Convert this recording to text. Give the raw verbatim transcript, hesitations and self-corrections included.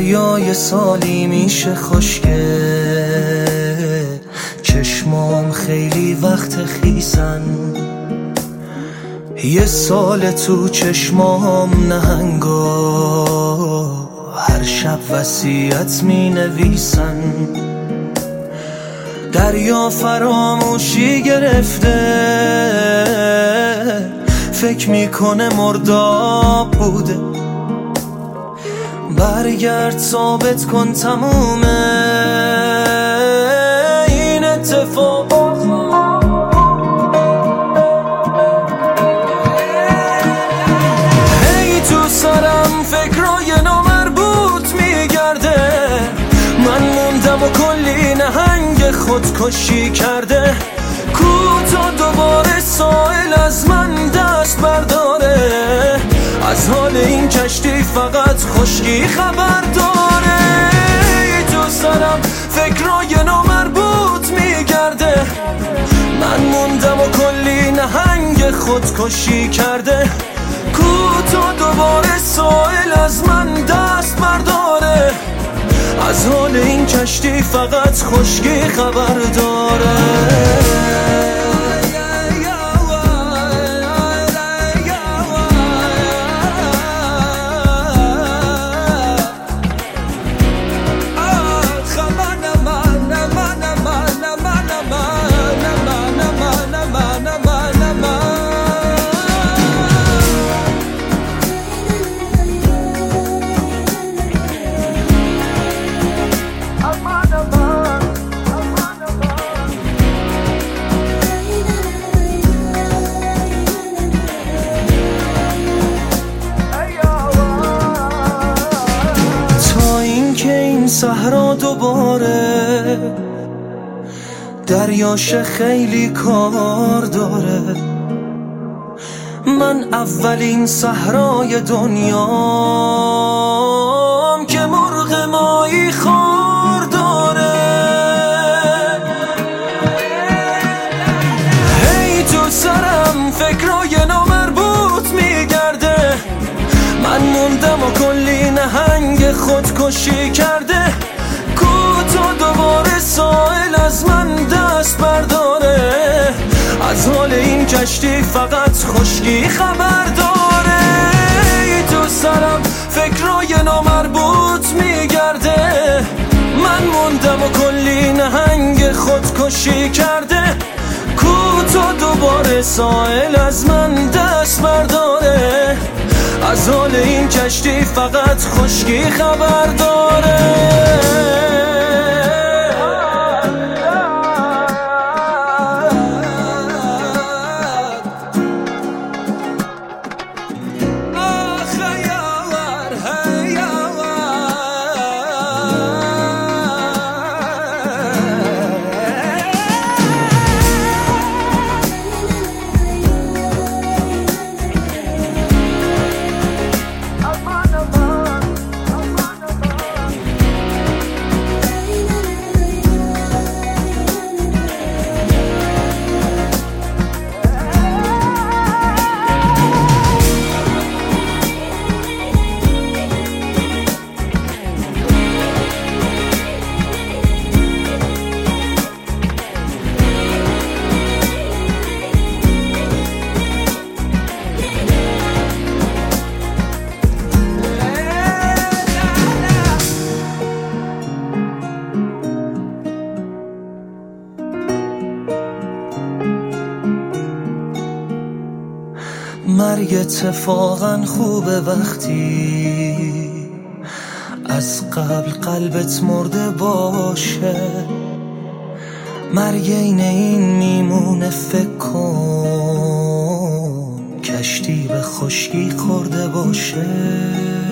دریای سالی میشه خشکه، چشمام خیلی وقت خیسن، یه سال تو چشمام نهنگا هر شب وصیت می نویسن. دریا فراموشی گرفته، فکر میکنه مرداب بوده، برگرد ثابت کن تمومه این اتفاقات. هی تو سرم فکرای نامربوط میگرده، من موندم و کلی نهنگ خودکشی کرده. کوتا دوباره سائل از من دست برداره، از حال این کشتی فقط خشکی خبر داره. تو سرم فکرای نامربوط میگرده، من موندم و کلی نهنگ خودکشی کرده. کوتا دوباره سائل از من دست برداره، از حال این کشتی فقط خشکی خبر داره. صحرا دوباره دریاش خیلی کار داره، من اولین صحرای دنیام که مرغ ماهی خوار داره. هی تو سرم فکرای نامربوط میگرده، من موندم و کلی نهنگ خودکشی کرده. کوتا دوباره سائل از من دست برداره، از حال این کشتی فقط خشکی خبر داره. تو سرم فکرای نامربوط میگرده، من موندم و کلی نهنگ خودکشی کرده. کوتا دوباره سائل از من دست برداره، از حال این کشتی فقط خشکی خبر داره. مرگ اتفاقا خوبه وقتی از قبل قلبت مرده باشه، مرگ این این میمونه فکر کن کشتی به خشکی خورده باشه.